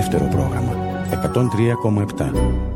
δεύτερο πρόγραμμα 103,7.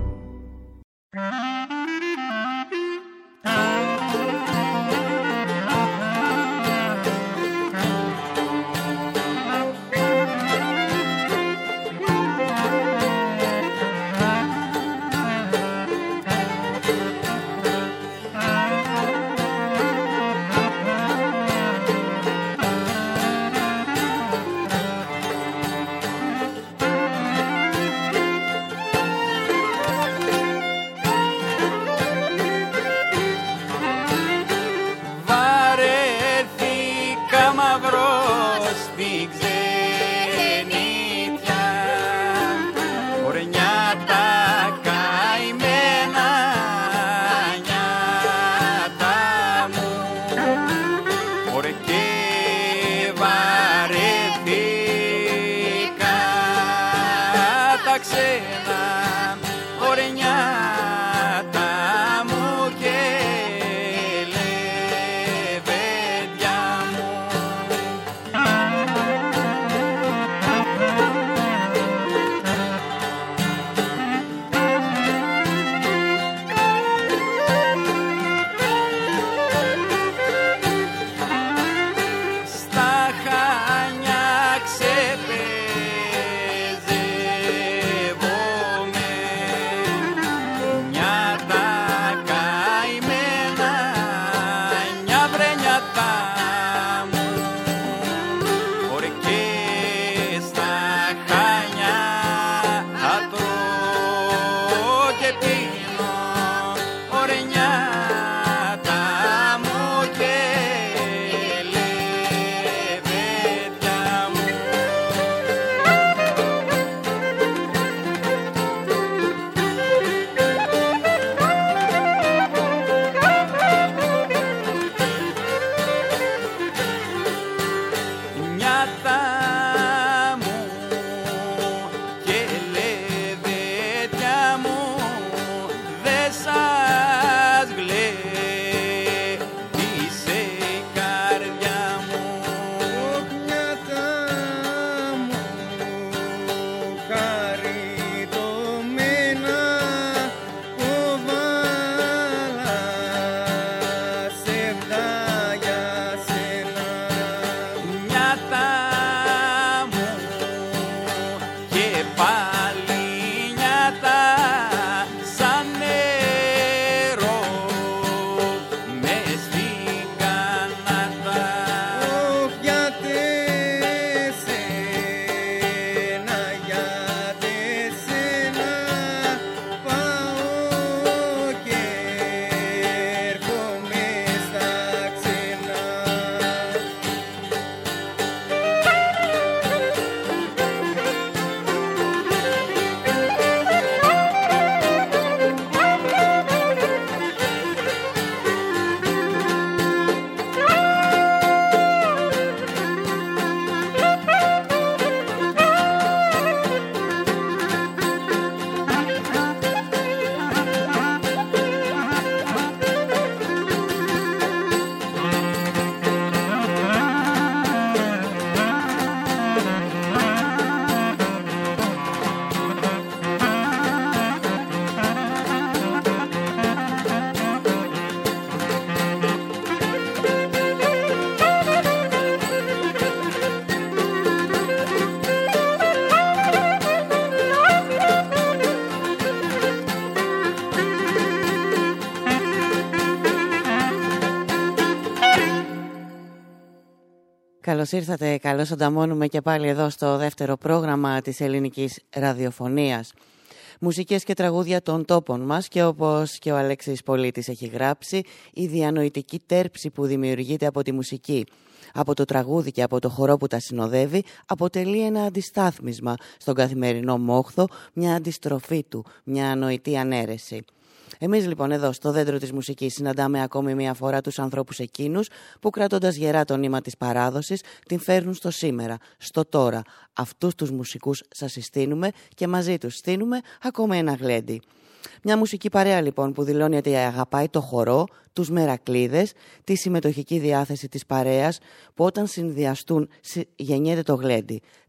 Καλώς ήρθατε, καλώς ανταμώνουμε και πάλι εδώ στο δεύτερο πρόγραμμα της ελληνικής ραδιοφωνίας. Μουσικές και τραγούδια των τόπων μας και όπως και ο Αλέξης Πολίτης έχει γράψει, η διανοητική τέρψη που δημιουργείται από τη μουσική, από το τραγούδι και από το χορό που τα συνοδεύει, αποτελεί ένα αντιστάθμισμα στον καθημερινό μόχθο, μια αντιστροφή του, μια ανοητή ανέρεση. Εμείς λοιπόν εδώ στο δέντρο της μουσικής συναντάμε ακόμη μια φορά τους ανθρώπους εκείνους που κρατώντας γερά το νήμα της παράδοσης την φέρνουν στο σήμερα, στο τώρα. Αυτούς τους μουσικούς σας συστήνουμε και μαζί τους στείνουμε ακόμα ένα γλέντι. Μια μουσική παρέα λοιπόν που δηλώνει ότι αγαπάει το χορό, τους μερακλείδες, τη συμμετοχική διάθεση της παρέας που όταν συνδυαστούν γεννιέται το γλέντι.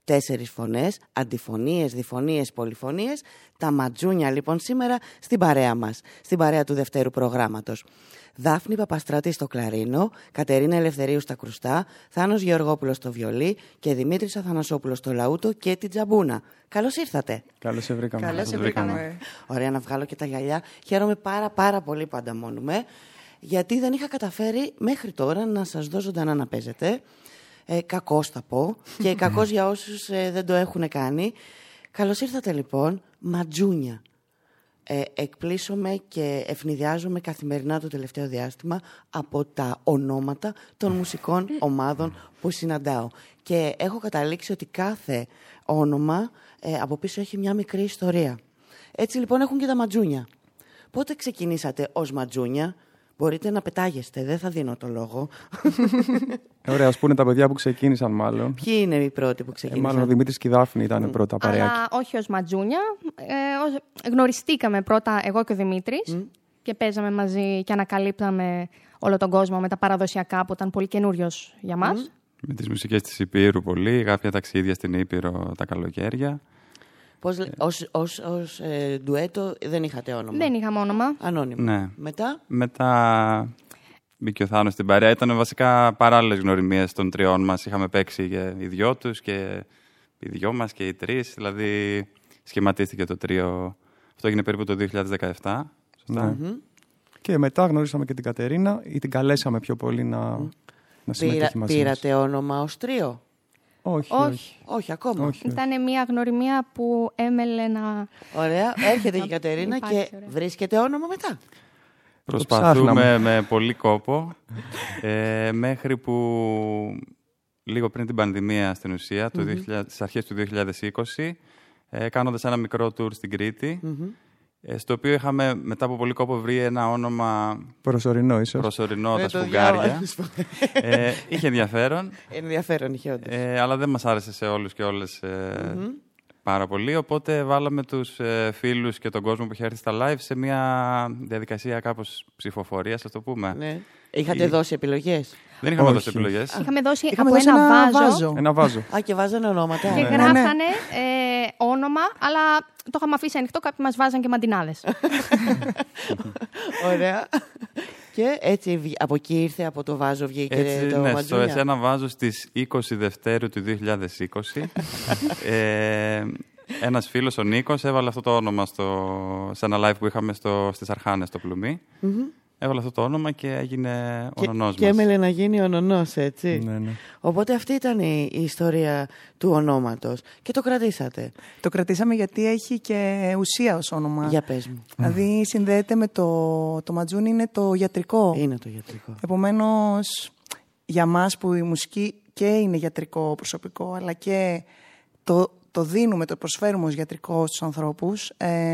4 φωνές, αντιφωνίες, διφωνίες, πολυφωνίες. Τα ματζούνια λοιπόν σήμερα στην παρέα μας, στην παρέα του δευτέρου προγράμματος. Δάφνη Παπαστράτη στο κλαρίνο, Κατερίνα Ελευθερίου στα κρουστά, Θάνος Γεωργόπουλος στο βιολί και Δημήτρης Αθανασόπουλος στο λαούτο και την τζαμπούνα. Καλώς ήρθατε. Καλώς σε βρήκαμε. Καλώς σε βρήκαμε. Ωραία, να βγάλω και τα γυαλιά. Χαίρομαι πάρα πολύ που ανταμώνουμε, γιατί δεν είχα καταφέρει μέχρι τώρα να σας δω ζωντανά να παίζετε. Κακώς θα πω και κακώς για όσους δεν το έχουν κάνει. Καλώς ήρθατε λοιπόν, ματζούνια. Εκπλήσωμαι και ευνηδιάζομαι καθημερινά το τελευταίο διάστημα από τα ονόματα των μουσικών ομάδων που συναντάω. Και έχω καταλήξει ότι κάθε όνομα από πίσω έχει μια μικρή ιστορία. Έτσι λοιπόν έχουν και τα ματζούνια. Πότε ξεκινήσατε ως ματζούνια? Μπορείτε να πετάγεστε, δεν θα δίνω το λόγο. Ωραία, ας πούνε τα παιδιά που ξεκίνησαν μάλλον. Ποιοι είναι οι πρώτοι που ξεκίνησαν? Μάλλον ο Δημήτρης και η Δάφνη ήταν πρώτα παρέακι. Αλλά όχι ως ματζούνια. Γνωριστήκαμε πρώτα εγώ και ο Δημήτρης και παίζαμε μαζί και ανακαλύπταμε όλο τον κόσμο με τα παραδοσιακά που ήταν πολύ καινούριος για μας. Με τις μουσικές της Υπήρου πολύ, κάποια ταξίδια στην Ήπειρο τα καλοκαίρια. Πώς, ως ντουέτο δεν είχατε όνομα? Δεν είχαμε όνομα. Ανώνυμο. Ναι. Μετά μπήκε ο Θάνος στην παρέα. Ήταν βασικά παράλληλες γνωριμίες των τριών μας. Είχαμε παίξει και οι δυο τους και οι δυο μας και οι τρεις. Δηλαδή σχηματίστηκε το τρίο. Αυτό έγινε περίπου το 2017. Σωστά. Και μετά γνωρίσαμε και την Κατερίνα ή την καλέσαμε πιο πολύ να συμμετέχει μαζί μας. Πήρατε όνομα ως τρίο? Όχι ακόμα. Ήταν μια γνωριμία που έμελε να... Ωραία, έρχεται η Κατερίνα και βρίσκεται όνομα μετά. Προσπαθούμε με πολύ κόπο μέχρι που λίγο πριν την πανδημία στην ουσία, στις αρχές του 2020, κάνοντας ένα μικρό tour στην Κρήτη, στο οποίο είχαμε μετά από πολύ κόπο βρει ένα όνομα προσωρινό ίσως. Προσωρινό, τα σφουγγάρια. Είχε ενδιαφέρον. Ενδιαφέρον είχε όντως. Αλλά δεν μας άρεσε σε όλους και όλες πάρα πολύ, οπότε βάλαμε τους φίλους και τον κόσμο που είχε έρθει στα live σε μια διαδικασία κάπως ψηφοφορίας, ας το πούμε. Ναι. Είχατε δώσει επιλογές? Δεν είχαμε δώσει επιλογές. Είχαμε δώσει ένα βάζο. Ένα βάζο. Και βάζανε ονόματα. Και γράφανε όνομα, αλλά το είχαμε αφήσει ανοιχτό, κάποιοι μας βάζαν και μαντινάδες. Ωραία. Και έτσι από εκεί ήρθε, από το βάζο βγήκε έτσι, το ματζούνια. Στο εσένα βάζο στις 20 Δευτέρου του 2020. Ένας φίλος, ο Νίκος, έβαλε αυτό το όνομα σε ένα live που είχαμε στις Αρχάνες, στο Πλουμί. Έβαλε αυτό το όνομα και έγινε ο νονός μας. Και έμελε να γίνει ο νονός, έτσι. Ναι. Οπότε αυτή ήταν η ιστορία του ονόματος. Και το κρατήσατε? Το κρατήσαμε γιατί έχει και ουσία ως όνομα. Για πες μου. Δηλαδή συνδέεται με το ματζούνι, είναι το ιατρικό. Είναι το ιατρικό. Επομένως, για μας που η μουσική και είναι ιατρικό προσωπικό, αλλά και το δίνουμε, το προσφέρουμε ως ιατρικό στους ανθρώπους,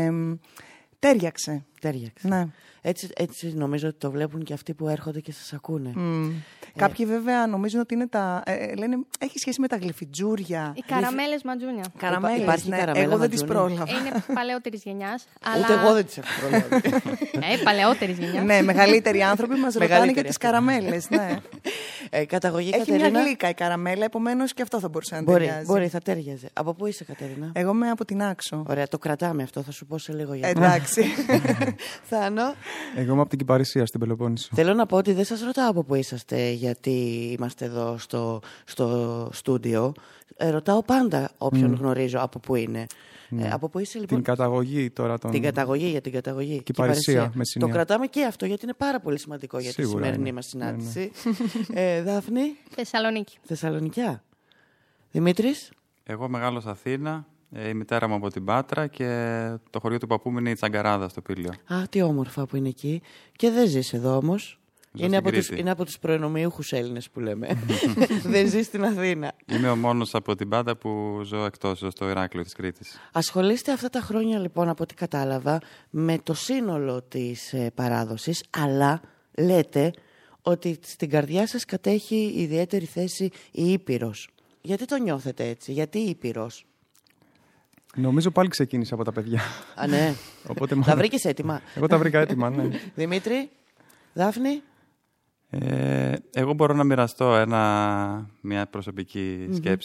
τέριαξε. Ναι. Έτσι νομίζω ότι το βλέπουν και αυτοί που έρχονται και σας ακούνε. Κάποιοι βέβαια νομίζουν ότι είναι λένε, έχει σχέση με τα γλυφιτζούρια. Οι καραμέλες ματζούνια. Υπάρχει καραμέλα. Εγώ δεν τις πρόλαβα. Είναι παλαιότερης γενιάς. Ούτε εγώ δεν τις έχω προλάβει. Παλαιότερης γενιάς. Ναι, μεγαλύτεροι άνθρωποι μας ρωτάνε για τις καραμέλες. Ναι. Καταγωγή, έχει Κατερίνα. Μια γλύκα η καραμέλα, επομένως και αυτό θα μπορούσε να ταιριάζει. Μπορεί, θα τέριαζε. Από πού είσαι, Κατερίνα? Εγώ είμαι από την Άξο. Ωραία, το κρατάμε αυτό, θα σου πω σε λίγο γιατί. Εντάξει. Θάνο. Εγώ είμαι από την Κυπαρισία, στην Πελοπόννησο. Θέλω να πω ότι δεν σας ρωτάω από πού είσαστε, γιατί είμαστε εδώ στο στούντιο. Ρωτάω πάντα όποιον γνωρίζω από πού είναι. Από πού είσαι, λοιπόν? Την καταγωγή τώρα. Την καταγωγή. Κυπαρισία, Μεσσηνία. Το κρατάμε και αυτό, γιατί είναι πάρα πολύ σημαντικό για τη σημερινή μας συνάντηση. Δάφνη. Θεσσαλονικιά. Δημήτρης. Εγώ μεγάλωσα Αθήνα. Η μητέρα μου από την Πάτρα και το χωριό του παππού μου είναι η Τσαγκαράδα στο Πήλιο. Α, τι όμορφα που είναι εκεί. Και δεν ζεις εδώ όμως. Είναι από τους προενομιούχους Έλληνες που λέμε. Δεν ζει στην Αθήνα. Είμαι ο μόνος από την Πάντα που ζω εκτός, ζω στο Ηράκλειο της Κρήτης. Ασχολείστε αυτά τα χρόνια λοιπόν, από ό,τι κατάλαβα, με το σύνολο της παράδοσης, αλλά λέτε ότι στην καρδιά σας κατέχει ιδιαίτερη θέση η Ήπειρος. Γιατί το νιώθετε έτσι, γιατί η Ήπειρος? Νομίζω πάλι ξεκίνησε από τα παιδιά. Α, ναι. Οπότε, τα βρήκες έτοιμα? Εγώ τα βρήκα έτοιμα, ναι. Δημήτρη, Δάφνη. Εγώ μπορώ να μοιραστώ μια προσωπική σκέψη.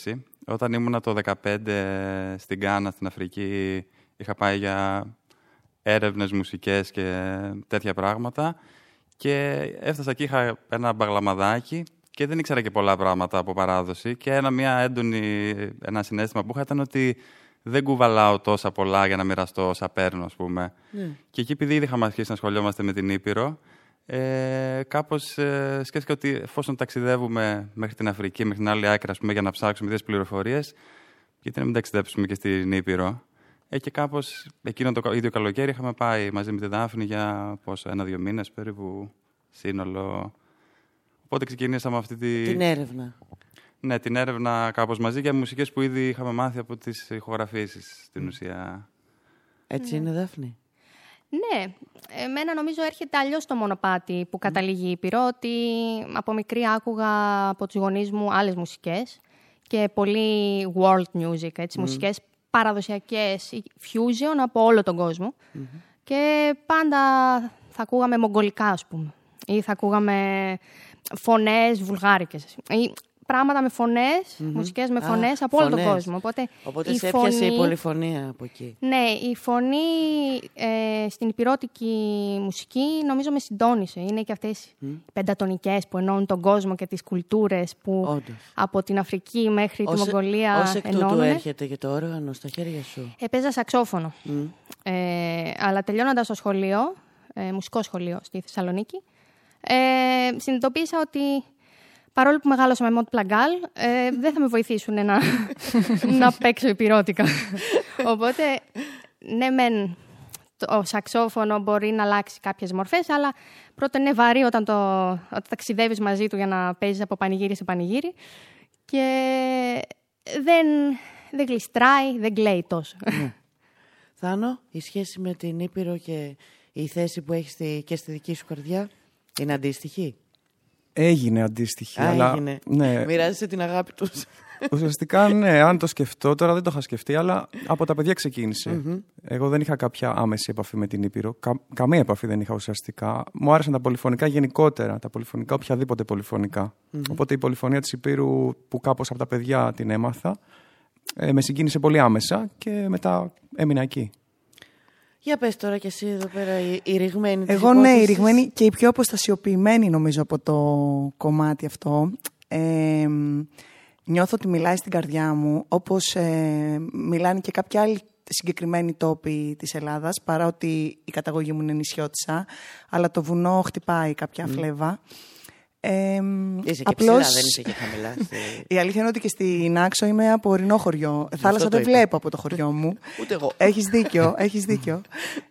Όταν ήμουνα το 2015 στην Γκάνα, στην Αφρική, είχα πάει για έρευνες μουσικές και τέτοια πράγματα. Και έφτασα εκεί, είχα ένα μπαγλαμαδάκι και δεν ήξερα και πολλά πράγματα από παράδοση. Και ένα συναίσθημα που είχα ήταν ότι δεν κουβαλάω τόσα πολλά για να μοιραστώ όσα παίρνω, ας πούμε. Και εκεί, επειδή ήδη είχαμε αρχίσει να ασχολιόμαστε με την Ήπειρο, κάπως σκέφτηκα ότι εφόσον ταξιδεύουμε μέχρι την Αφρική, μέχρι την άλλη άκρη, ας πούμε, για να ψάξουμε τέτοιες πληροφορίες, γιατί να μην ταξιδέψουμε και στην Ήπειρο. Και κάπως εκείνο το ίδιο καλοκαίρι είχαμε πάει μαζί με τη Δάφνη για 1-2 μήνες περίπου σύνολο. Οπότε ξεκινήσαμε αυτή την έρευνα. Ναι, την έρευνα κάπως μαζί για μουσικές που ήδη είχαμε μάθει από τις ηχογραφήσεις στην ουσία. Έτσι είναι, Δάφνη? Ναι, εμένα νομίζω έρχεται αλλιώς το μονοπάτι που καταλήγει η Ήπειρο, ότι από μικρή άκουγα από τους γονείς μου άλλες μουσικές και πολύ world music, έτσι, μουσικές παραδοσιακές, fusion από όλο τον κόσμο. Και πάντα θα ακούγαμε μογγολικά, ας πούμε, ή θα ακούγαμε φωνές βουλγάρικες. Πράγματα με φωνές, μουσικές με φωνές από όλο τον κόσμο. Οπότε σε έπιασε η πολυφωνία από εκεί. Ναι, η φωνή στην υπηρώτικη μουσική νομίζω με συντόνισε. Είναι και αυτές οι πεντατονικές που ενώνουν τον κόσμο και τις κουλτούρες που από την Αφρική μέχρι τη Μογγολία ως εκ ενώνουν. τούτου έρχεται και το όργανο στα χέρια σου. Παίζα σαξόφωνο. Αλλά τελειώνοντας το σχολείο, μουσικό σχολείο στη Θεσσαλονίκη, συνειδητοποίησα ότι παρόλο που μεγάλωσα με Μοντ Πλαγκάλ, δεν θα με βοηθήσουν να παίξω υπηρώτικα. Οπότε, ναι μεν, το σαξόφωνο μπορεί να αλλάξει κάποιες μορφές, αλλά πρώτον είναι βαρύ όταν ταξιδεύεις μαζί του για να παίζεις από πανηγύρι σε πανηγύρι και δεν γλιστράει, δεν κλαίει τόσο. Θάνο, η σχέση με την Ήπειρο και η θέση που έχεις και στη δική σου καρδιά είναι αντίστοιχη? Έγινε αντίστοιχη. Έγινε. Ναι. Μοιράζεσαι την αγάπη τους. Ουσιαστικά, ναι, αν το σκεφτώ, τώρα δεν το είχα σκεφτεί, αλλά από τα παιδιά ξεκίνησε. Εγώ δεν είχα κάποια άμεση επαφή με την Ήπειρο. Καμία επαφή δεν είχα ουσιαστικά. Μου άρεσαν τα πολυφωνικά γενικότερα. Τα πολυφωνικά, οποιαδήποτε πολυφωνικά. Οπότε η πολυφωνία της Ηπείρου, που κάπως από τα παιδιά την έμαθα, με συγκίνησε πολύ άμεσα και μετά έμεινα εκεί. Για πες τώρα κι εσύ εδώ πέρα, η ρηγμένη της Εγώ υπόθεσης. Ναι, η ρηγμένη και η πιο αποστασιοποιημένη νομίζω από το κομμάτι αυτό. Νιώθω ότι μιλάει στην καρδιά μου, όπως μιλάνε και κάποιοι άλλοι συγκεκριμένοι τόποι της Ελλάδας, παρά ότι η καταγωγή μου είναι νησιώτισσα, αλλά το βουνό χτυπάει κάποια φλέβα. Είσαι και ψηλά, δεν είσαι και χαμηλά. Η αλήθεια είναι ότι και στην Άξο είμαι από ορεινό χωριό. Θάλασσα δεν βλέπω από το χωριό μου. Ούτε εγώ. Έχεις δίκιο.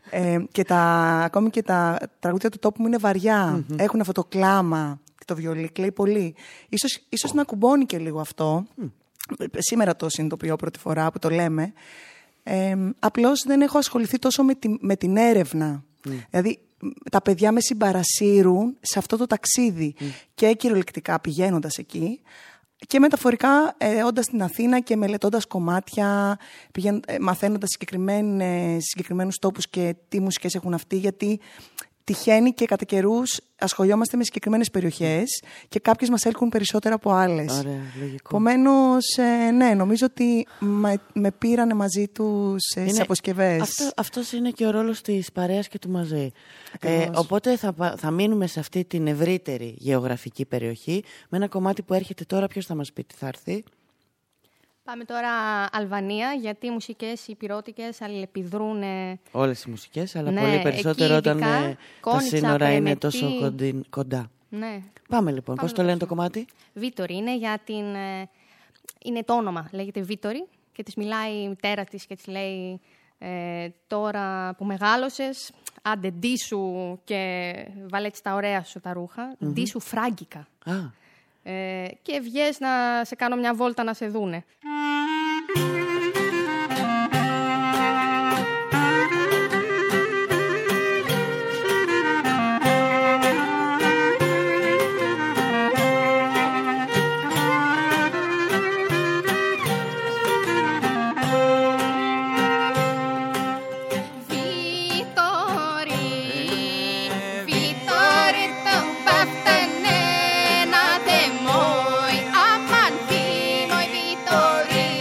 Ακόμη και τα τραγούδια του τόπου μου είναι βαριά. Έχουν αυτό το κλάμα και το βιολί, κλαίει πολύ. Ίσως να κουμπώνει και λίγο αυτό. Σήμερα το συνειδητοποιώ πρώτη φορά που το λέμε. Απλώς δεν έχω ασχοληθεί τόσο με την έρευνα. Δηλαδή, τα παιδιά με συμπαρασύρουν σε αυτό το ταξίδι και κυριολεκτικά πηγαίνοντας εκεί και μεταφορικά όντας στην Αθήνα και μελετώντας κομμάτια, μαθαίνοντας συγκεκριμένους τόπους και τι μουσικές έχουν αυτοί, γιατί τυχαίνει και κατά καιρούς ασχολιόμαστε με συγκεκριμένες περιοχές και κάποιες μας έλκουν περισσότερα από άλλες. Ωραία, λογικό. Επομένως, ναι, νομίζω ότι με πήρανε μαζί τους στις αποσκευές. Αυτός είναι και ο ρόλος της παρέας και του μαζί. Οπότε θα μείνουμε σε αυτή την ευρύτερη γεωγραφική περιοχή με ένα κομμάτι που έρχεται τώρα. Ποιος θα μας πει τι θα έρθει? Πάμε τώρα Αλβανία, γιατί οι μουσικές, οι πυρώτικες αλληλεπιδρούν. Όλες οι μουσικές, αλλά πολύ περισσότερο όταν τα σύνορα είναι τόσο κοντά. Ναι. Πάμε λοιπόν. Πώς το λένε το κομμάτι? Βίτορη είναι, είναι το όνομα. Λέγεται Βίτορη και της μιλάει η μητέρα της και της λέει τώρα που μεγάλωσες, άντε ντύσου και βάλε έτσι τα ωραία σου τα ρούχα, ντύσου φράγκικα. Και βγες να σε κάνω μια βόλτα να σε δούνε. Vitori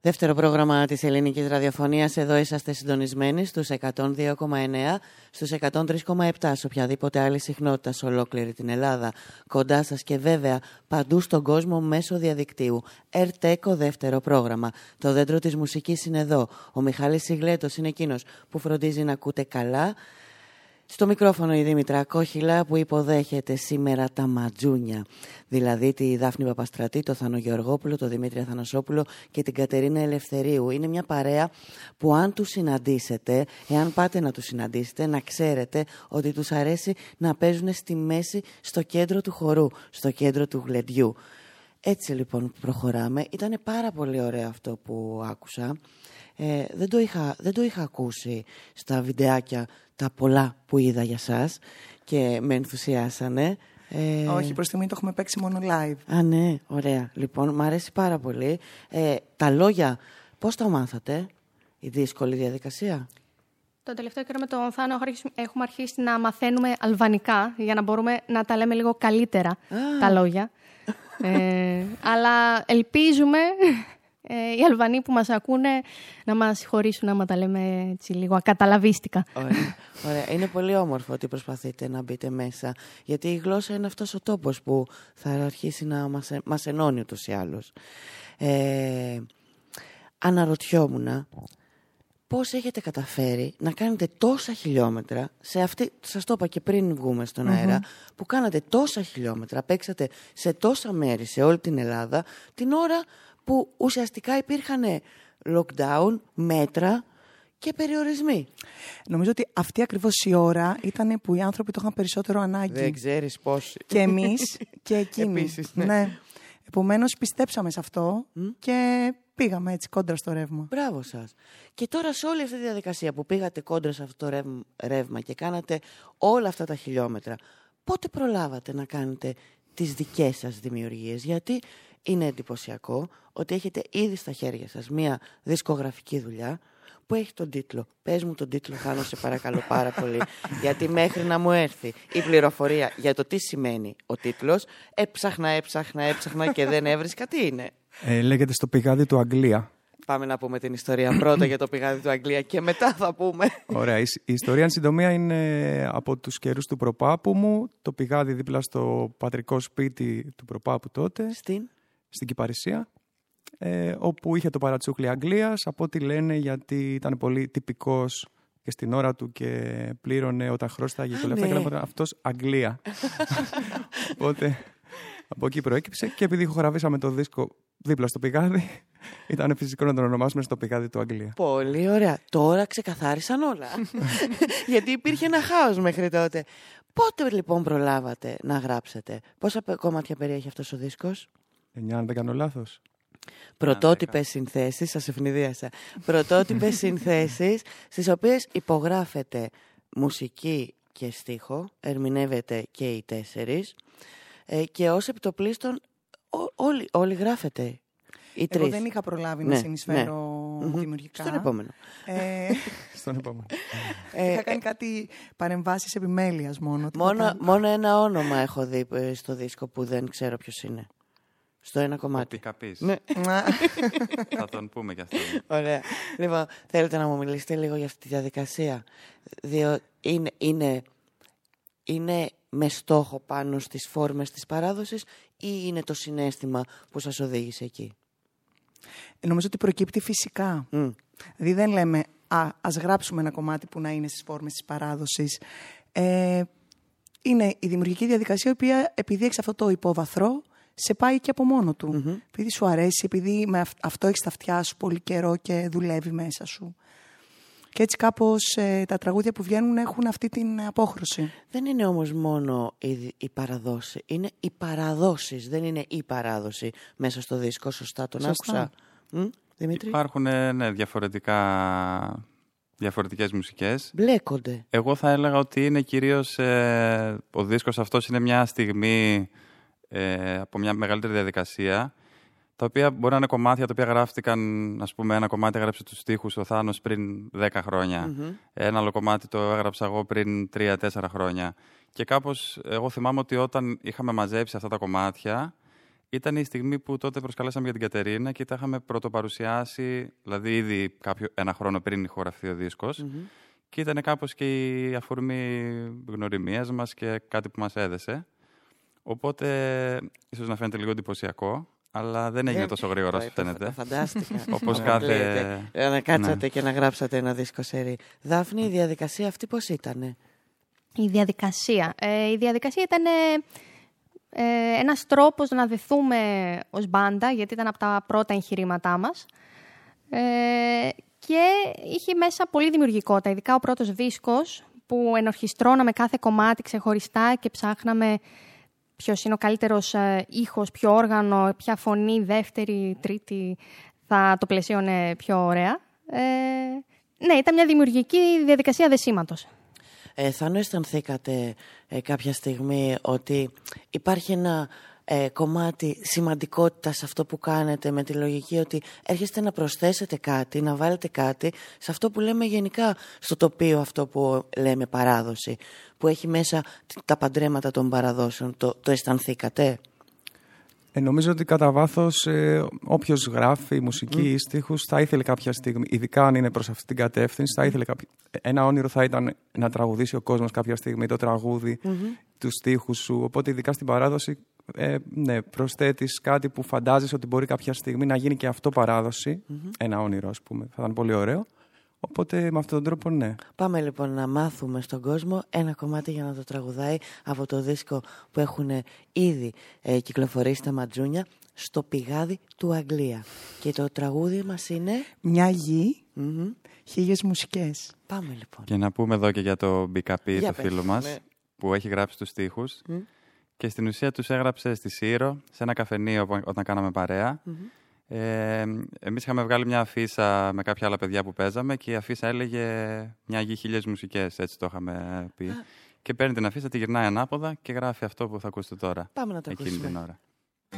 Δεύτερο πρόγραμμα της ελληνικής ραδιοφωνίας. Εδώ είσαστε συντονισμένοι στους 102,9, στους 103,7 σε οποιαδήποτε άλλη συχνότητα σε ολόκληρη την Ελλάδα. Κοντά σας και βέβαια παντού στον κόσμο μέσω διαδικτύου. ΕΡΤΕΚΟ δεύτερο πρόγραμμα. Το δέντρο της μουσικής είναι εδώ. Ο Μιχάλης Σιγλέτος είναι εκείνος που φροντίζει να ακούτε καλά. Στο μικρόφωνο η Δήμητρα Κόχυλα που υποδέχεται σήμερα τα ματζούνια. Δηλαδή τη Δάφνη Παπαστρατή, το Θάνο Γεωργόπουλο, το Δημήτρη Αθανασόπουλο και την Κατερίνα Ελευθερίου. Είναι μια παρέα που αν τους συναντήσετε, εάν πάτε να τους συναντήσετε, να ξέρετε ότι τους αρέσει να παίζουν στη μέση, στο κέντρο του χορού, στο κέντρο του γλεντιού. Έτσι λοιπόν προχωράμε. Ήταν πάρα πολύ ωραίο αυτό που άκουσα. Δεν το είχα ακούσει στα βιντεάκια τα πολλά που είδα για σας και με ενθουσιάσανε. Όχι, προς στιγμή το έχουμε παίξει μόνο live. Α, ναι, ωραία. Λοιπόν, μου αρέσει πάρα πολύ. Τα λόγια, πώς τα μάθατε, η δύσκολη διαδικασία? Το τελευταίο καιρό με τον Θάνο έχουμε αρχίσει να μαθαίνουμε αλβανικά για να μπορούμε να τα λέμε λίγο καλύτερα τα λόγια. Αλλά ελπίζουμε οι Αλβανοί που μας ακούνε να μας συγχωρήσουν άμα τα λέμε έτσι λίγο ακαταλαβίστικα. Ωραία. Είναι πολύ όμορφο ότι προσπαθείτε να μπείτε μέσα, γιατί η γλώσσα είναι αυτός ο τόπος που θα αρχίσει να μας ενώνει ούτως ή άλλως. Αναρωτιόμουν πώς έχετε καταφέρει να κάνετε τόσα χιλιόμετρα σε αυτή, σας το είπα και πριν βγούμε στον αέρα, που κάνατε τόσα χιλιόμετρα, παίξατε σε τόσα μέρη σε όλη την Ελλάδα, την ώρα που ουσιαστικά υπήρχαν lockdown, μέτρα και περιορισμοί. Νομίζω ότι αυτή ακριβώς η ώρα ήταν που οι άνθρωποι το είχαν περισσότερο ανάγκη. Δεν ξέρεις πόσοι. Και εμείς και εκείνοι. Επίσης, ναι. Επομένως πιστέψαμε σε αυτό και πήγαμε έτσι κόντρα στο ρεύμα. Μπράβο σας. Και τώρα σε όλη αυτή τη διαδικασία που πήγατε κόντρα σε αυτό το ρεύμα και κάνατε όλα αυτά τα χιλιόμετρα, πότε προλάβατε να κάνετε τις δικές σας δημιουργίες? Γιατί είναι εντυπωσιακό ότι έχετε ήδη στα χέρια σας μία δισκογραφική δουλειά που έχει τον τίτλο. Πες μου τον τίτλο, Θάνο, σε παρακαλώ πάρα πολύ. Γιατί μέχρι να μου έρθει η πληροφορία για το τι σημαίνει ο τίτλος, έψαχνα και δεν έβρισκα τι είναι. Λέγεται Στο πηγάδι του Αγγλία. Πάμε να πούμε την ιστορία πρώτα για το πηγάδι του Αγγλία και μετά θα πούμε. Ωραία. Η ιστορία εν συντομία είναι από τους καιρούς του προπάπου μου. Το πηγάδι δίπλα στο πατρικό σπίτι του προπάπου τότε. Στην Κυπαρισία. Όπου είχε το παρατσούκλι Αγγλίας, από ό,τι λένε, γιατί ήταν πολύ τυπικός και στην ώρα του και πλήρωνε όταν χρώσταγε και λεφτά, και αυτός Αγγλία. Οπότε από εκεί προέκυψε και επειδή ηχογραφήσαμε το δίσκο δίπλα στο πηγάδι, ήταν φυσικό να τον ονομάσουμε Στο πηγάδι του Αγγλία. Πολύ ωραία. Τώρα ξεκαθάρισαν όλα. Γιατί υπήρχε ένα χάος μέχρι τότε. Πότε λοιπόν προλάβατε να γράψετε? Πόσα κομμάτια περιέχει αυτός ο δίσκος? 9, αν δεν κάνω λάθος. Πρωτότυπες συνθέσεις, σας ευνηδίασα. Πρωτότυπες συνθέσεις στις οποίες υπογράφετε μουσική και στίχο, ερμηνεύετε και οι 4 και ως επιτοπλίστων όλοι γράφετε. Εγώ δεν είχα προλάβει να συνεισφέρω δημιουργικά. Στον επόμενο. Είχα κάνει κάτι παρεμβάσεις επιμέλειας μόνο. Μόνο ένα όνομα έχω δει στο δίσκο που δεν ξέρω ποιος είναι. Στο ένα κομμάτι. Πικαπής. Ναι. Θα τον πούμε κι αυτό. Ωραία. Λοιπόν, θέλετε να μου μιλήσετε λίγο για αυτή τη διαδικασία? Διότι είναι με στόχο πάνω στις φόρμες της παράδοσης ή είναι το συναίσθημα που σας οδήγησε εκεί? Νομίζω ότι προκύπτει φυσικά. Δηλαδή δεν λέμε ας γράψουμε ένα κομμάτι που να είναι στις φόρμες της παράδοσης. Είναι η δημιουργική διαδικασία, η οποία επειδή έχεις αυτό το υπόβαθρο, σε πάει και από μόνο του. Επειδή σου αρέσει, επειδή με αυτό έχεις τα αυτιά σου πολύ καιρό και δουλεύει μέσα σου. Και έτσι κάπως τα τραγούδια που βγαίνουν έχουν αυτή την απόχρωση. Δεν είναι όμως μόνο η παραδόση. Είναι οι παραδόσεις, δεν είναι η παράδοση μέσα στο δίσκο. Σωστά τον άκουσα? Δημήτρη? Υπάρχουν διαφορετικές μουσικές. Μπλέκονται. Εγώ θα έλεγα ότι είναι κυρίως ο δίσκος αυτός είναι μια στιγμή από μια μεγαλύτερη διαδικασία, τα οποία μπορεί να είναι κομμάτια τα οποία γράφτηκαν, ας πούμε, ένα κομμάτι έγραψε τους στίχους ο Θάνος πριν 10 χρόνια. Ένα άλλο κομμάτι το έγραψα εγώ πριν 3-4 χρόνια. Και κάπως εγώ θυμάμαι ότι όταν είχαμε μαζέψει αυτά τα κομμάτια, Ήταν η στιγμή που τότε προσκαλέσαμε για την Κατερίνα και τα είχαμε πρωτοπαρουσιάσει, δηλαδή ήδη ένα χρόνο πριν ηχογραφηθεί ο δίσκος. Και ήταν κάπως και η αφορμή γνωριμίας μας και κάτι που μας έδεσε. Οπότε, ίσως να φαίνεται λίγο εντυπωσιακό, αλλά δεν έγινε τόσο γρήγορα όσο φαίνεται. Φαντάστηκα. Όπως κάθε... Να κάτσατε και να γράψατε ένα δίσκο σερί. Δάφνη, η διαδικασία αυτή πώς ήτανε? Η διαδικασία ήταν ένας τρόπος να δεθούμε ως μπάντα, γιατί ήταν από τα πρώτα εγχειρήματά μας. Και είχε μέσα πολύ δημιουργικότητα, ειδικά ο πρώτος δίσκος, που ενορχιστρώναμε κάθε κομμάτι ξεχωριστά και ψάχναμε ποιος είναι ο καλύτερος ήχος, ποιο όργανο, ποια φωνή, δεύτερη, τρίτη θα το πλαισίωνε πιο ωραία. Ναι, ήταν μια δημιουργική διαδικασία δεσίματος. Θάνο, αισθανθήκατε κάποια στιγμή ότι υπάρχει ένα κομμάτι σημαντικότητα σε αυτό που κάνετε, με τη λογική ότι έρχεστε να προσθέσετε κάτι, να βάλετε κάτι σε αυτό που λέμε γενικά στο τοπίο, αυτό που λέμε παράδοση, που έχει μέσα τα παντρέματα των παραδόσεων? Το αισθανθήκατε? Νομίζω ότι κατά βάθος όποιος γράφει μουσική ή στίχους θα ήθελε κάποια στιγμή, ειδικά αν είναι προς αυτή την κατεύθυνση, θα ήθελε ένα όνειρο θα ήταν να τραγουδήσει ο κόσμος κάποια στιγμή το τραγούδι, τους στίχους σου. Οπότε ειδικά στην παράδοση ναι, προσθέτεις κάτι που φαντάζεσαι ότι μπορεί κάποια στιγμή να γίνει και αυτό παράδοση. Ένα όνειρο, ας πούμε. Θα ήταν πολύ ωραίο. Οπότε με αυτόν τον τρόπο, ναι. Πάμε λοιπόν να μάθουμε στον κόσμο ένα κομμάτι για να το τραγουδάει από το δίσκο που έχουν ήδη κυκλοφορήσει τα Ματζούνια, στο πηγάδι του Αγγλία. Και το τραγούδι μας είναι «Μια γη, χίλιες μουσικές». Πάμε λοιπόν. Και να πούμε εδώ και για το Μπικαπί, το φίλο μας, που έχει γράψει τους στίχους. Και στην ουσία τους έγραψε στη Σύρο, σε ένα καφενείο όταν κάναμε παρέα. Εμείς είχαμε βγάλει μια αφίσα με κάποια άλλα παιδιά που παίζαμε και η αφίσα έλεγε «Μια γη, χίλιες μουσικές», έτσι το είχαμε πει. Και παίρνει την αφίσα, τη γυρνάει ανάποδα και γράφει αυτό που θα ακούσετε τώρα. Πάμε να το εκείνη ακούσουμε. την ώρα.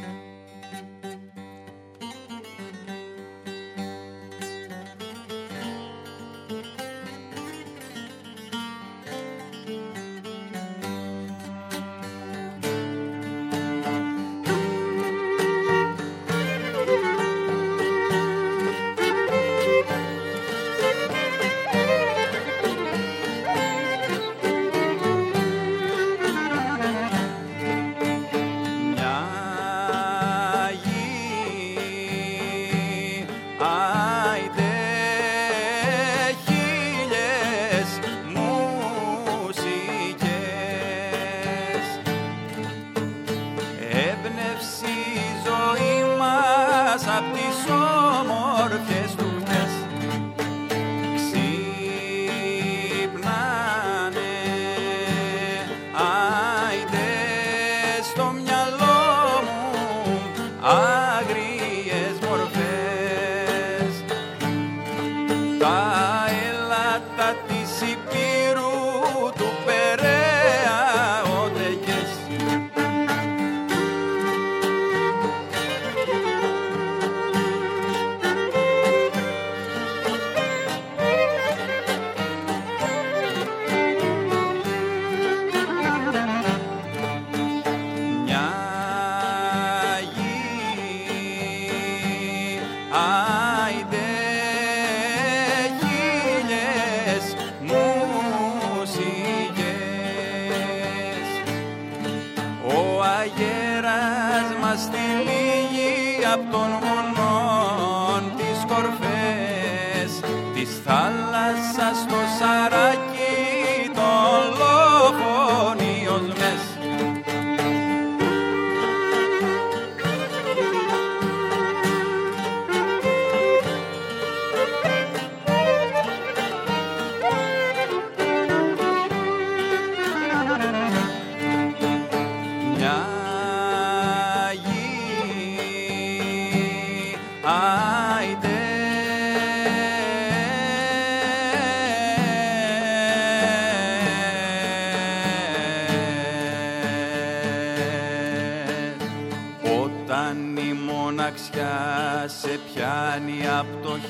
σε πιάνει απ' το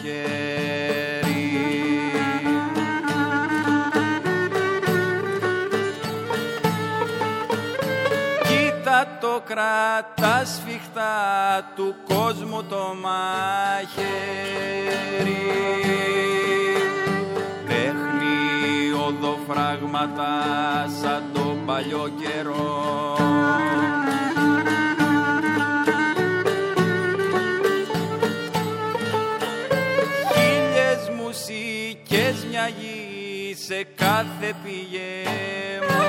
χέρι. Κοίτα το κρατά σφιχτά του κόσμου το μαχαίρι. Τέχνη οδοφράγματα σαν τον παλιό καιρό. Χίλιες μουσικές μια γη σε κάθε πηγέμο.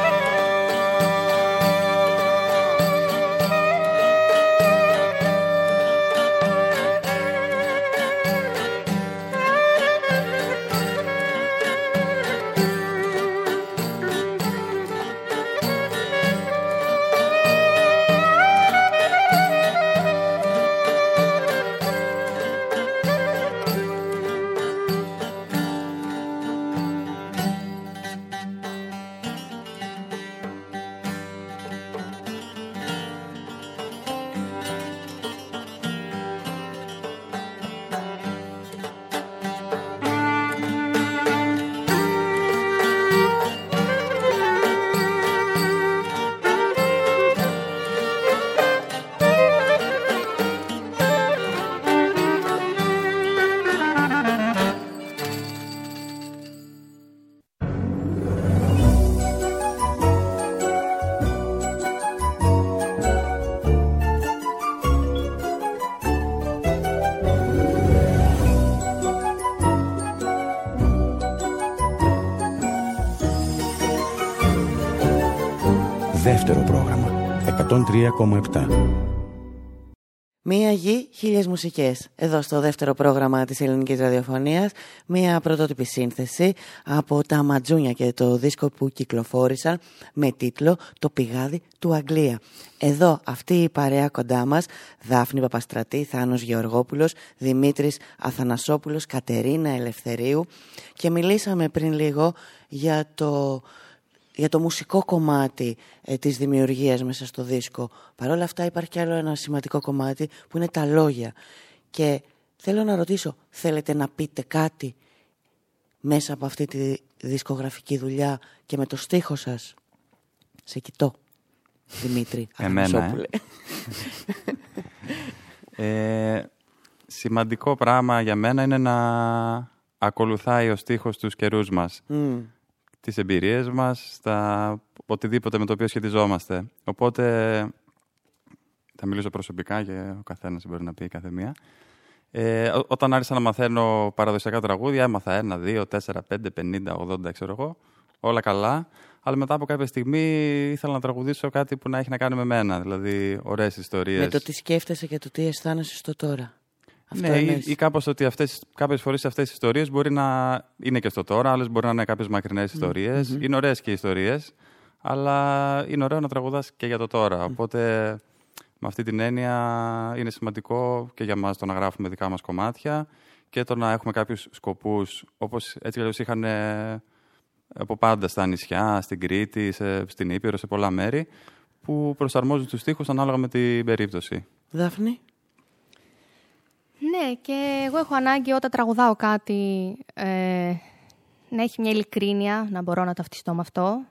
Δεύτερο πρόγραμμα 103,7. Μία γη, χίλιες μουσικές. Εδώ στο δεύτερο πρόγραμμα της ελληνικής ραδιοφωνίας, μία πρωτότυπη σύνθεση από τα Ματζούνια και το δίσκο που κυκλοφόρησαν με τίτλο «Το πηγάδι του Αγγλία». Εδώ αυτή η παρέα κοντά μας, Δάφνη Παπαστρατή, Θάνος Γεωργόπουλος, Δημήτρης Αθανασόπουλος, Κατερίνα Ελευθερίου, και μιλήσαμε πριν λίγο για το μουσικό κομμάτι της δημιουργίας μέσα στο δίσκο. Παρ' όλα αυτά υπάρχει κι άλλο ένα σημαντικό κομμάτι που είναι τα λόγια. Και θέλω να ρωτήσω, θέλετε να πείτε κάτι μέσα από αυτή τη δισκογραφική δουλειά και με το στίχο σας? Σε κοιτώ, Δημήτρη Αθανασόπουλε. Σημαντικό πράγμα για μένα είναι να ακολουθάει ο στίχος τους καιρούς μας. Τις εμπειρίες μας, οτιδήποτε με το οποίο σχετιζόμαστε. Οπότε, θα μιλήσω προσωπικά και ο καθένας μπορεί να πει κάθε μία. Όταν άρχισα να μαθαίνω παραδοσιακά τραγούδια, έμαθα 1, 2, 4, 5, 50, 80, ξέρω εγώ, όλα καλά. Αλλά μετά από κάποια στιγμή ήθελα να τραγουδήσω κάτι που να έχει να κάνει με μένα, δηλαδή ωραίες ιστορίες. Με το τι σκέφτεσαι και το τι αισθάνεσαι στο τώρα. Ναι, ή κάπως ότι κάποιες φορές αυτές οι ιστορίες μπορεί να είναι και στο τώρα, άλλες μπορεί να είναι κάποιες μακρινές ιστορίες. Είναι ωραίες και οι ιστορίες, αλλά είναι ωραίο να τραγουδάς και για το τώρα. Οπότε, με αυτή την έννοια, είναι σημαντικό και για μας το να γράφουμε δικά μας κομμάτια και το να έχουμε κάποιους σκοπούς, όπως έτσι κι αλλιώς είχαν από πάντα στα νησιά, στην Κρήτη, στην Ήπειρο, σε πολλά μέρη, που προσαρμόζουν τους στίχους ανάλογα με την περίπτωση. Δάφνη. Ναι, και εγώ έχω ανάγκη όταν τραγουδάω κάτι να έχει μια ειλικρίνεια, να μπορώ να ταυτιστώ με αυτό.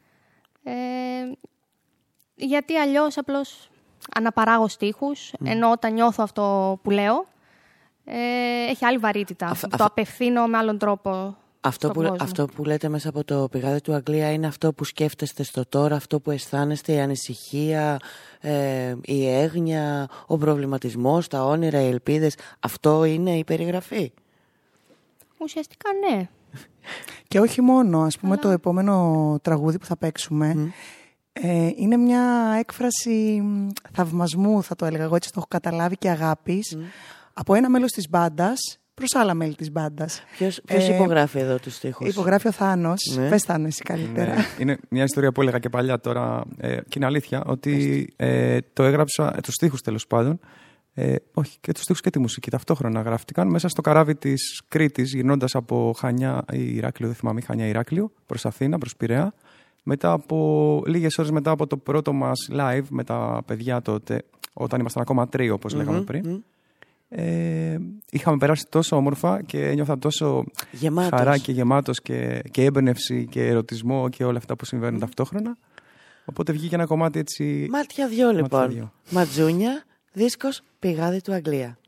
Γιατί αλλιώς απλώς αναπαράγω στίχους, ενώ όταν νιώθω αυτό που λέω, έχει άλλη βαρύτητα. Το απευθύνω με άλλον τρόπο. Αυτό που λέτε μέσα από το πηγάδι του Αγγλία είναι αυτό που σκέφτεστε στο τώρα, αυτό που αισθάνεστε, η ανησυχία, η έγνοια, ο προβληματισμός, τα όνειρα, οι ελπίδες. Αυτό είναι η περιγραφή. Ουσιαστικά ναι. Και όχι μόνο, ας πούμε, το επόμενο τραγούδι που θα παίξουμε είναι μια έκφραση θαυμασμού, θα το έλεγα εγώ, έτσι το έχω καταλάβει, και αγάπης από ένα μέλος της μπάντας προς άλλα μέλη της μπάντας. Ποιος υπογράφει εδώ τους στίχους? Υπογράφει ο Θάνος. Ναι. Πες, Θάνο, εσύ καλύτερα. Ναι. Είναι μια ιστορία που έλεγα και παλιά τώρα, και είναι αλήθεια, ότι το έγραψα, τους στίχους τέλος πάντων, όχι, και τους στίχους και τη μουσική ταυτόχρονα γράφτηκαν μέσα στο καράβι της Κρήτης, γυρνώντας από Χανιά ή Ηράκλειο, δεν θυμάμαι, Χανιά ή Ηράκλειο, προς Αθήνα, προς Πειραιά. Λίγες ώρες μετά από το πρώτο μας live με τα παιδιά τότε, όταν ήμασταν ακόμα τρίο, όπως λέγαμε πριν, είχαμε περάσει τόσο όμορφα και ένιωθα τόσο χαρά και γεμάτος και έμπνευση και ερωτισμό και όλα αυτά που συμβαίνουν ταυτόχρονα, Οπότε βγήκε ένα κομμάτι έτσι... Μάτια δυο λοιπόν. Μάτια δυο. Ματζούνια, δίσκος Πηγάδι του Αγγλία.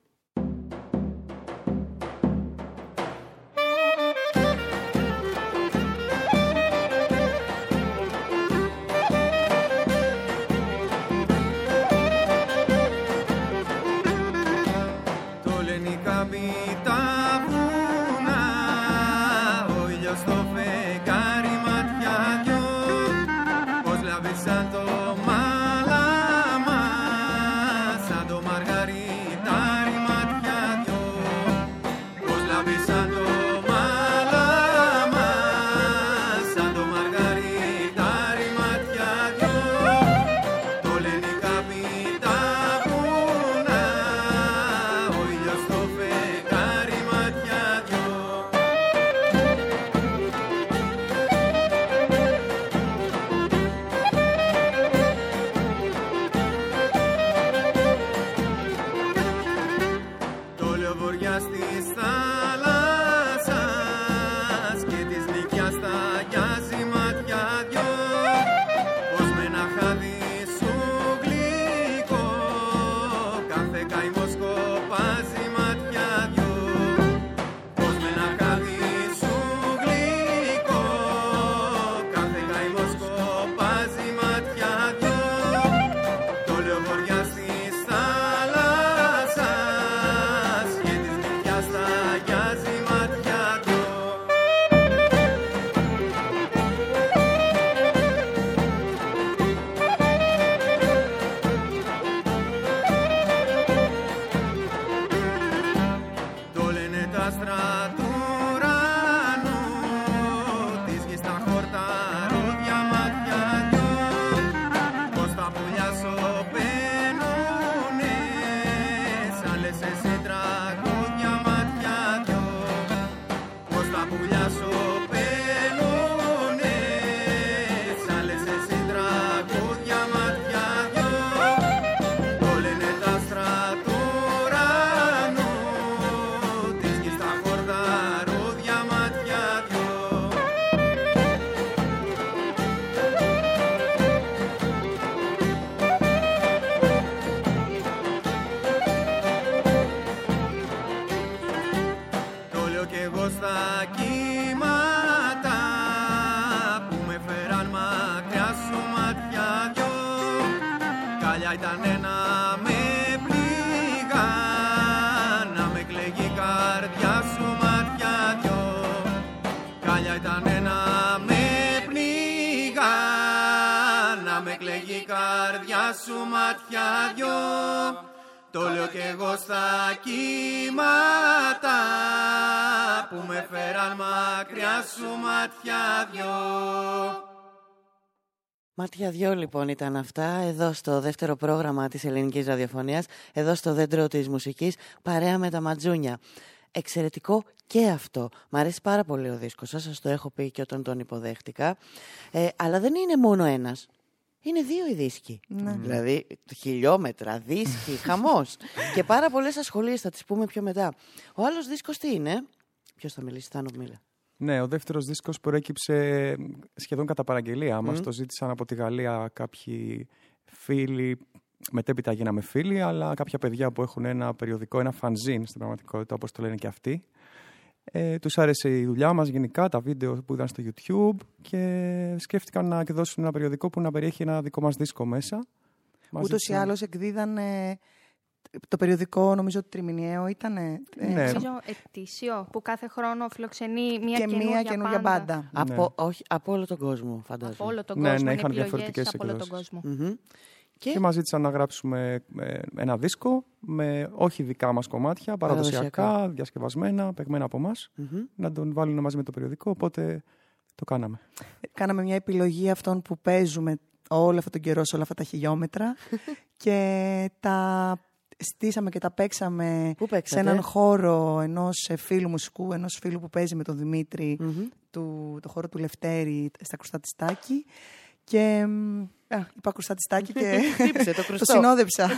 σου μάτια δυο, το λέω κι εγώ στα κύματα που με φέραν μακριά σου μάτια δυο. Μάτια δυο λοιπόν ήταν αυτά, εδώ στο δεύτερο πρόγραμμα της ελληνικής ραδιοφωνίας, εδώ στο δέντρο της μουσικής, παρέα με τα Ματζούνια. Εξαιρετικό και αυτό. Μ' αρέσει πάρα πολύ ο δίσκος σας το έχω πει και όταν τον υποδέχτηκα. Αλλά δεν είναι μόνο ένας. Είναι δύο οι δίσκοι. Ναι. Δηλαδή χιλιόμετρα, δίσκοι, χαμός. Και πάρα πολλές ασχολίες, θα τις πούμε πιο μετά. Ο άλλος δίσκος τι είναι? Ποιος θα μιλήσει? Θάνο, μίλα. Ναι, ο δεύτερος δίσκος προέκυψε σχεδόν κατά παραγγελία μας. Το ζήτησαν από τη Γαλλία κάποιοι φίλοι. Μετέπειτα γίναμε φίλοι, αλλά κάποια παιδιά που έχουν ένα περιοδικό, ένα fanzine στην πραγματικότητα, όπως το λένε και αυτοί. Τους άρεσε η δουλειά μας γενικά, τα βίντεο που είδαν στο YouTube και σκέφτηκαν να εκδώσουν ένα περιοδικό που να περιέχει ένα δικό μας δίσκο μέσα. Ούτως ή άλλως εκδίδαν το περιοδικό, νομίζω τριμηνιαίο ήταν. Ναι. Νομίζω ετήσιο, που κάθε χρόνο φιλοξενεί μια καινούργια μπάντα. Από όλο τον κόσμο, φαντάζομαι. Από όλο τον κόσμο, ναι, είχαν διαφορετικές από όλο τον κόσμο. Και μας ζήτησαν να γράψουμε ένα δίσκο με όχι δικά μας κομμάτια, παραδοσιακά, διασκευασμένα, παιγμένα από εμάς, να τον βάλουν μαζί με το περιοδικό, οπότε το κάναμε. Κάναμε μια επιλογή αυτών που παίζουμε όλο αυτόν τον καιρό σε όλα αυτά τα χιλιόμετρα και τα στήσαμε και τα παίξαμε σε έναν χώρο ενός φίλου μουσικού, ενός φίλου που παίζει με τον Δημήτρη, το χώρο του Λευτέρη στα Κρουστάτιστάκη. Και είπα Κρουστάτιστάκη και το συνόδεψα.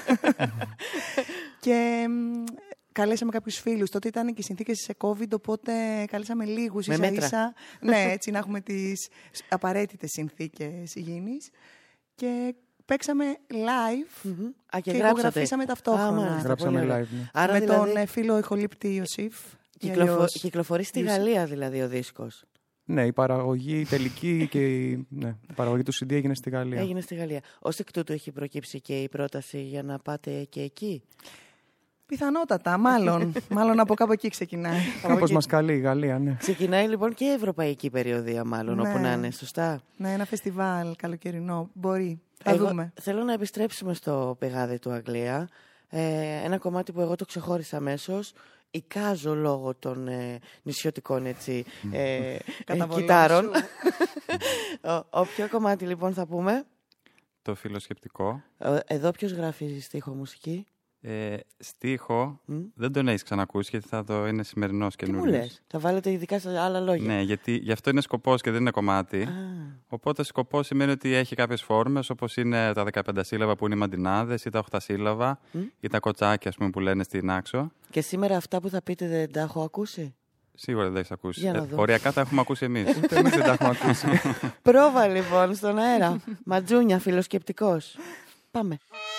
Και καλέσαμε κάποιους φίλους. Τότε ήταν και οι συνθήκες σε COVID, οπότε καλέσαμε λίγους ίσα-ίσα. Ναι, έτσι να έχουμε τις απαραίτητες συνθήκες υγιεινής. και παίξαμε live και ηχογραφήσαμε ταυτόχρονα. Γράψαμε live, ναι. Άρα, με τον φίλο ηχολήπτη Ιωσήφ. Κυκλοφορεί στη Γαλλία δηλαδή ο δίσκος. Ναι, η παραγωγή τελική και η παραγωγή του CD έγινε στη Γαλλία. Έγινε στη Γαλλία. Ως εκ τούτου έχει προκύψει και η πρόταση για να πάτε και εκεί. Πιθανότατα, μάλλον από κάπου εκεί ξεκινάει. Κάπως μας καλεί η Γαλλία, ναι. Ξεκινάει λοιπόν και η ευρωπαϊκή περιοδία μάλλον, όπου να είναι, σωστά. Ναι, ένα φεστιβάλ καλοκαιρινό, μπορεί. Θα δούμε. Θέλω να επιστρέψουμε στο πεγάδι του Αγγλία. Ένα κομμάτι που εγώ το ξεχώρισα αμέσως. Εικάζω λόγω των νησιωτικών κιτάρων. Ποιο κομμάτι λοιπόν θα πούμε? Το φιλοσκεπτικό. Εδώ ποιος γράφει στίχο, μουσική? Στίχο δεν τον έχεις ξανακούσει, γιατί θα το είναι σημερινός καινούριος. Τι μου λες, θα βάλετε ειδικά σε άλλα λόγια? Ναι, γιατί γι' αυτό είναι σκοπός και δεν είναι κομμάτι. Οπότε σκοπός σημαίνει ότι έχει κάποιες φόρμες, όπως είναι τα 15 σύλλαβα που είναι οι μαντινάδες, ή τα 8 σύλλαβα, ή τα κοτσάκια, ας πούμε, που λένε στην Άξο. Και σήμερα αυτά που θα πείτε δεν τα έχω ακούσει? Σίγουρα δεν τα έχεις ακούσει. Οριακά τα έχουμε ακούσει εμείς. Ούτε εμείς δεν τα έχουμε ακούσει. Πρόβα λοιπόν στον αέρα. Ματζούνια, φιλοσκεπτικός. Πάμε.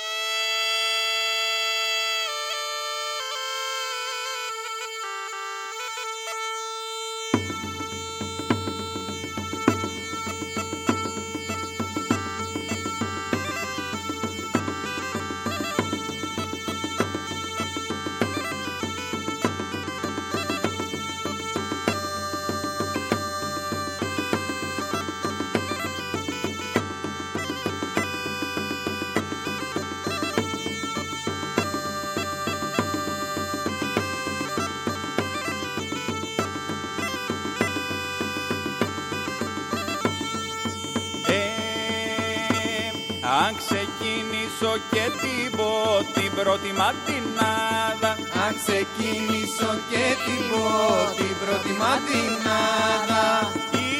Αν ξεκινήσω και την πω την πρώτη ματινάδα, αν ξεκινήσω και την πω την πρώτη ματινάδα, οι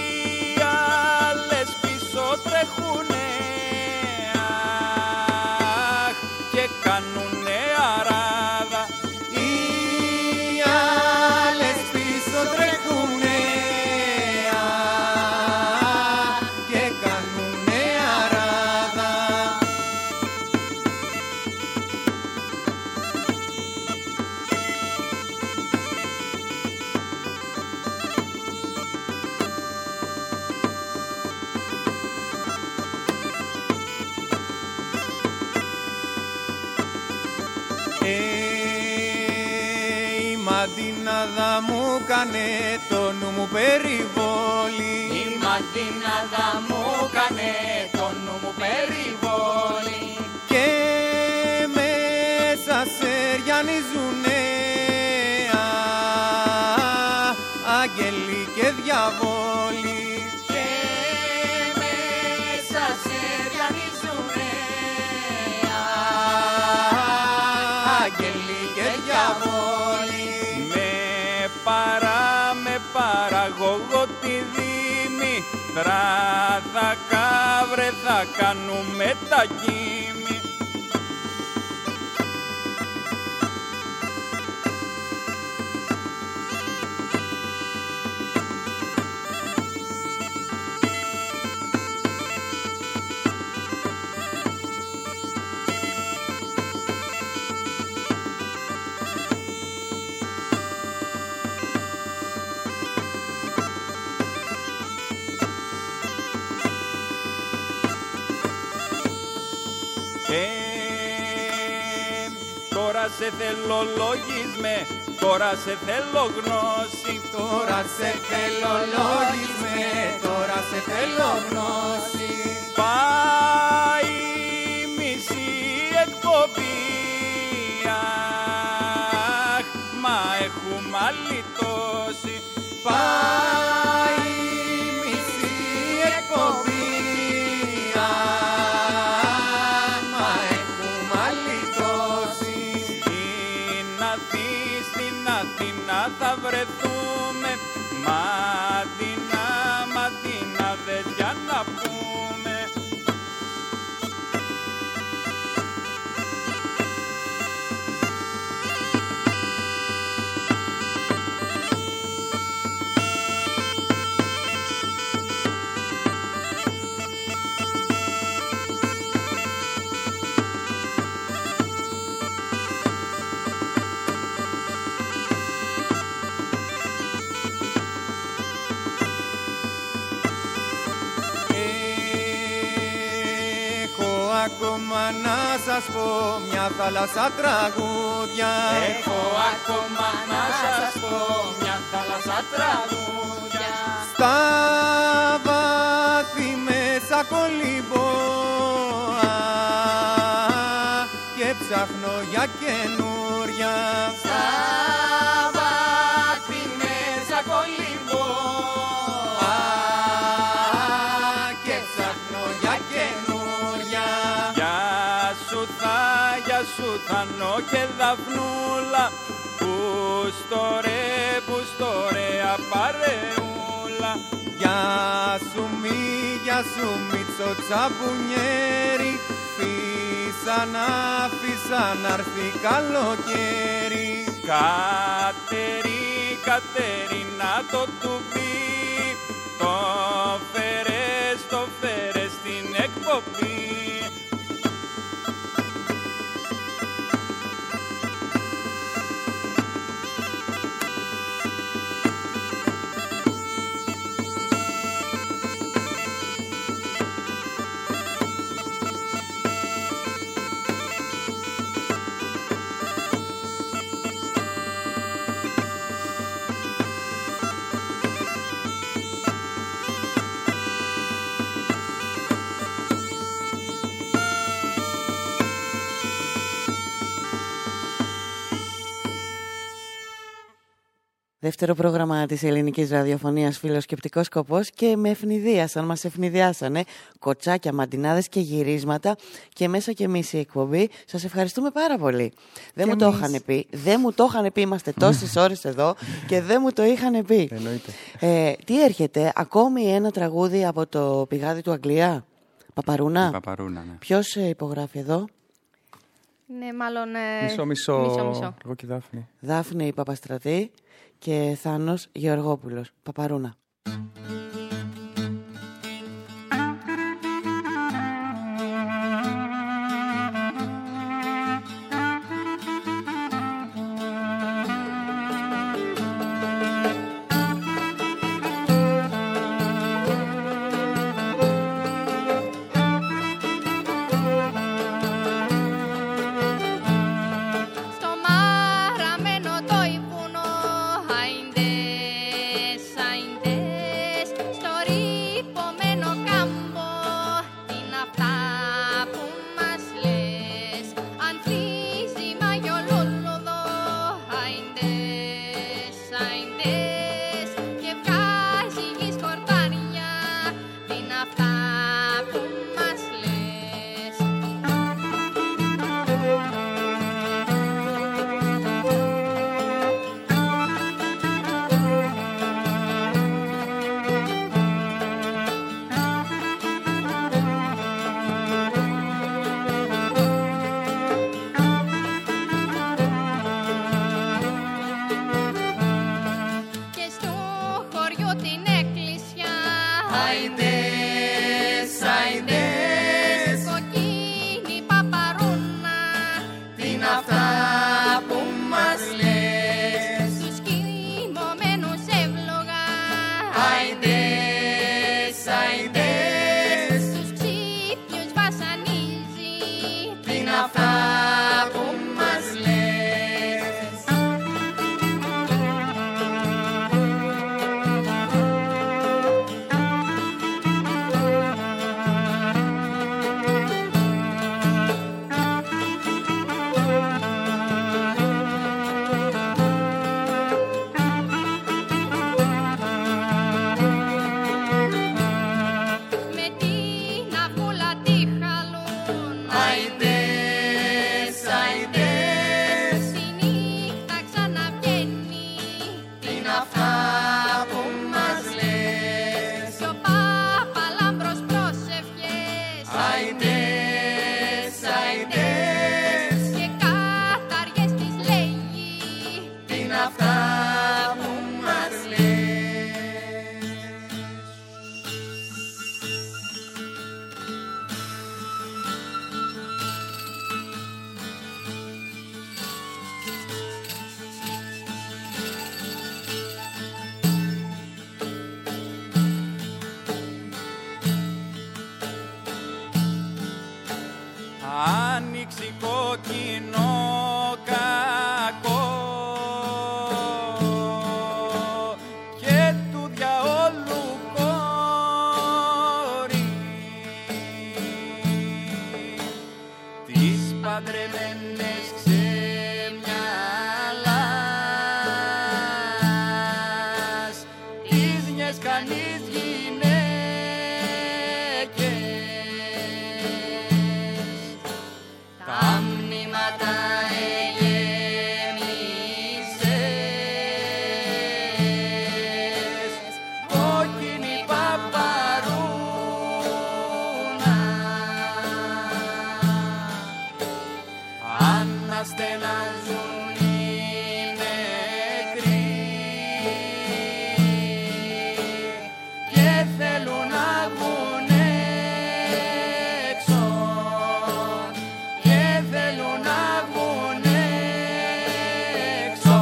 άλλες πίσω τρέχουνε και κάνουνε αράδα. Οι άλλες πίσω τρέχουνε και κάνουνε αράδα. Η μαντινάδα μου κάνε το νου μου περιβόλη. Η ματινάδα μου κάνε το νου μου περιβόλη. Και μέσα σε ριανίζουνε άγγελοι και διαβόλοι. Και μέσα σε ριανίζουνε άγγελοι και διαβόλοι. με παραγωγό τη δήμη, τράδα καύρε θα κάνουμε τα γύμη. Τώρα σε θέλω λογισμέ, τώρα σε θέλω γνώση. Τώρα σε θέλω λογισμέ, τώρα σε θέλω γνώση. Πάει μισή εκπομπή, μα έχουμε άλλη τόση. Πάει μισή εκπομπή, μα έχουμε άλλη τόση. Στην Αθήνα θα βρεθούμε, μαντινάδες για να πούμε. ακόμα να σας πω μια θάλασσα τραγούδια. Έχω ακόμα να σας πω μια θάλασσα τραγούδια. Στα βάθη μέσα κολυμπώ και ψάχνω για καινούρια. Στα βάθη μέσα κολυμπώ και ψάχνω για καινούρια. Γεια σου Θανό και Δαφνούλα, που στο ρε απαρεούλα. Γεια σου Μίτσο τσαμπουνιέρι, φύσα να έρθει καλοκαίρι. Κατερίνα το τουμπί, το φέρες στην εκπομπή. Δεύτερο πρόγραμμα της ελληνικής ραδιοφωνίας, Φιλοσκεπτικός Σκοπός, και με ευνηδίασαν, μας ευνηδιάσανε κοτσάκια, μαντινάδες και γυρίσματα και μέσα και εμείς η εκπομπή. Σας ευχαριστούμε πάρα πολύ. Δεν μου το είχαν πει, είμαστε τόσες ώρες εδώ και δεν μου το είχαν πει. Τι έρχεται, ακόμη ένα τραγούδι από το πηγάδι του Αγγλία, Παπαρούνα. Παπαρούνα, ναι. Ποιος υπογράφει εδώ? Ναι, μάλλον... Μισό. Εγώ και Δάφνη. Δάφνη Παπαστρατή και Θάνος Γεωργόπουλος. Παπαρούνα. Άιντε, κοινό κακό και του διαόλου κόρη τις παντρεμένες ξεμυαλάς ίδιες κανείς γυναίκες τα μνήματα εγέμισες κόκκινη παπαρούνα αναστενάζουν οι νεκροί και θέλουν να βγουν έξω και θέλουν να βγουν έξω.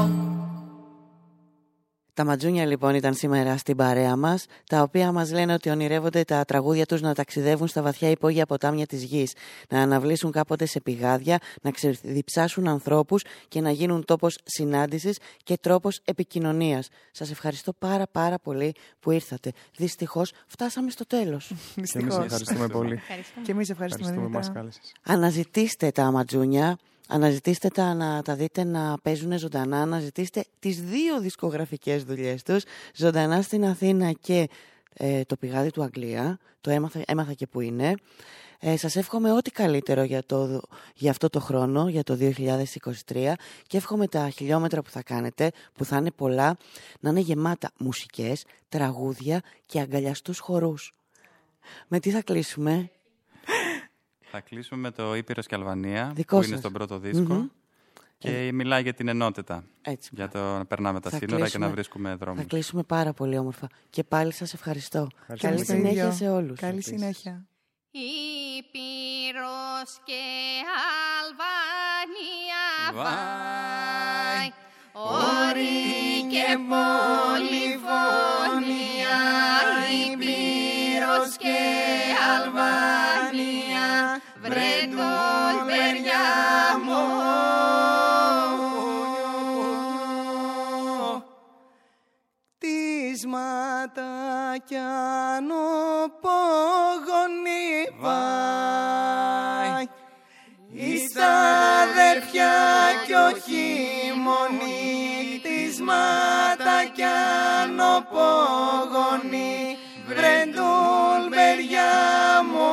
Τα Ματζούνια λοιπόν ήταν σήμερα στην παρέα μας, τα οποία μας λένε ότι ονειρεύονται τα τραγούδια τους να ταξιδεύουν στα βαθιά υπόγεια ποτάμια της γης, να αναβλήσουν κάποτε σε πηγάδια, να ξεδιψάσουν ανθρώπους και να γίνουν τόπος συνάντησης και τρόπος επικοινωνίας. Σας ευχαριστώ πάρα πολύ που ήρθατε. Δυστυχώς φτάσαμε στο τέλος. Και εμείς ευχαριστούμε πολύ. Και εμείς ευχαριστούμε. Που μας κάλεσες. Αναζητήστε τα Ματζούνια. Αναζητήστε τα να τα δείτε να παίζουν ζωντανά. Αναζητήστε τις 2 δισκογραφικές δουλειές τους, ζωντανά στην Αθήνα και το πηγάδι του Αγγλία. Το έμαθα και που είναι. Σας εύχομαι ό,τι καλύτερο για αυτό το χρόνο, για το 2023, και εύχομαι τα χιλιόμετρα που θα κάνετε, που θα είναι πολλά, να είναι γεμάτα μουσικές, τραγούδια και αγκαλιαστούς χορούς. Με τι θα κλείσουμε? Θα κλείσουμε με το Ήπειρος και Αλβανία, Δικό που σας. είναι στον πρώτο δίσκο. Και μιλάει για την ενότητα. Έτσι. Για το να περνάμε τα σύνορα και να βρίσκουμε δρόμους. Θα κλείσουμε πάρα πολύ όμορφα. Και πάλι σας ευχαριστώ. Καλή το συνέχεια ίδιο. σε όλους. Καλή συνέχεια. Ήπειρος και Αλβανία βάει, όρη και πολυφωνία. Ήπειρος και Αλβανία, βρε το παιδιά μου. Τις ματάκιαν οπόγονη βάει, εις τα αδέρφια κι όχι μόνοι. Τις ματάκιαν οπόγονη, βρε παιδιά μου.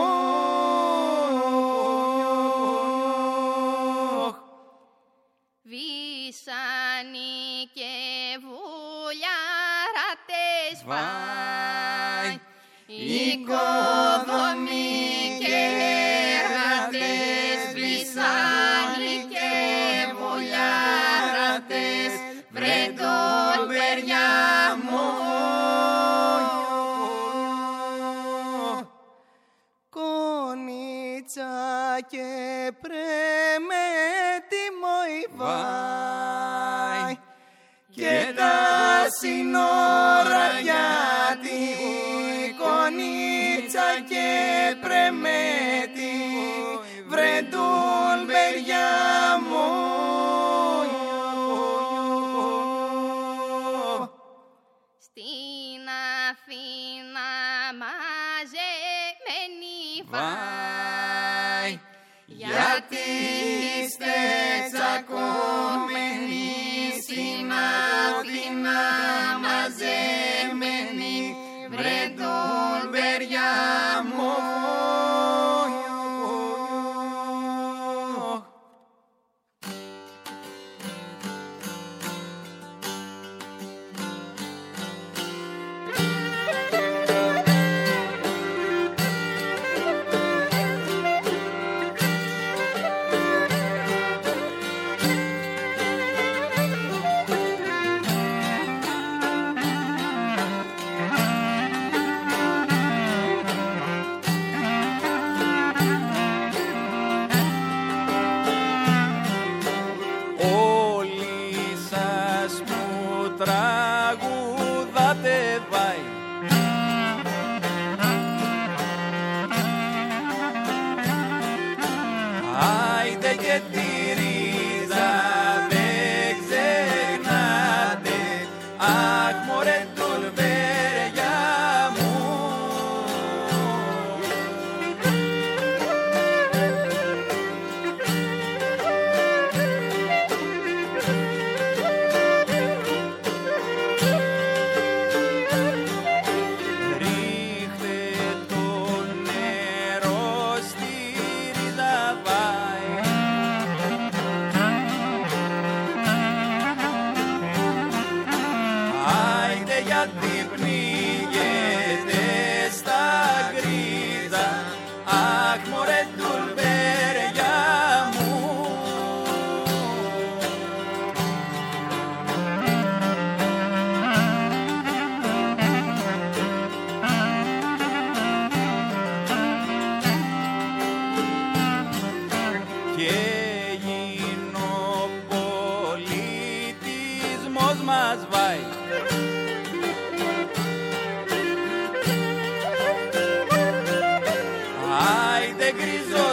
Βυσάνοι και βουλιάρατες βάει, οικοδομή και εργατές. Βυσάνοι και βουλιάρατες, βρε παιδιά μου. Κονίτσα και πρέμετη μοϊβάει, και τα σύνορα για τη κονίτσα και πρέμετη, βρε παιδιά μου. Στην Αθήνα μαζεμένη βάει, γιατί είστε τσακωμένοι. Στην Αθήνα μαζεμένη, βρε παιδιά μου. Άιντε και τι γκρίζο